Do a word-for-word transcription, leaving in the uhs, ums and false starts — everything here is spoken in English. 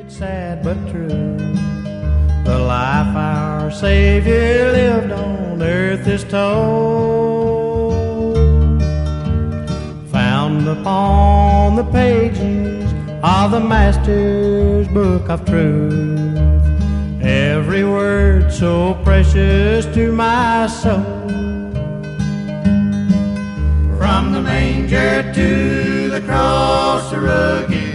It's sad but true. The life our Savior lived on earth is told, found upon the pages of the Master's book of truth. Every word so precious to my soul. From the manger to the cross, the rugged